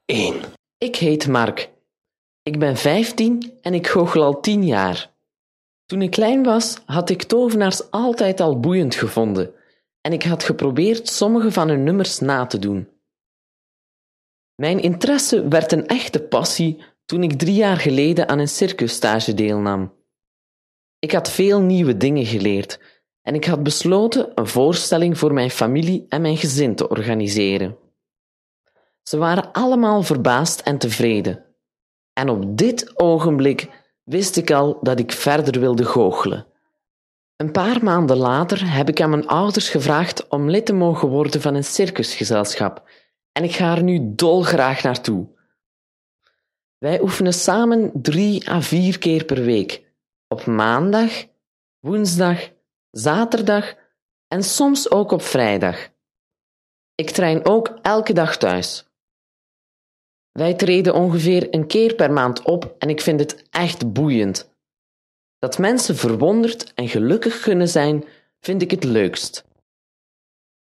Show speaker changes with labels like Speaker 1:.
Speaker 1: 1.
Speaker 2: Ik heet Mark. Ik ben 15 en ik goochel al 10 jaar. Toen ik klein was, had ik tovenaars altijd al boeiend gevonden en ik had geprobeerd sommige van hun nummers na te doen. Mijn interesse werd een echte passie toen ik 3 jaar geleden aan een circusstage deelnam. Ik had veel nieuwe dingen geleerd en ik had besloten een voorstelling voor mijn familie en mijn gezin te organiseren. Ze waren allemaal verbaasd en tevreden. En op dit ogenblik wist ik al dat ik verder wilde goochelen. Een paar maanden later heb ik aan mijn ouders gevraagd om lid te mogen worden van een circusgezelschap en ik ga er nu dolgraag naartoe. Wij oefenen samen 3 à 4 keer per week, op maandag, woensdag, zaterdag en soms ook op vrijdag. Ik train ook elke dag thuis. Wij treden ongeveer een keer per maand op en ik vind het echt boeiend. Dat mensen verwonderd en gelukkig kunnen zijn, vind ik het leukst.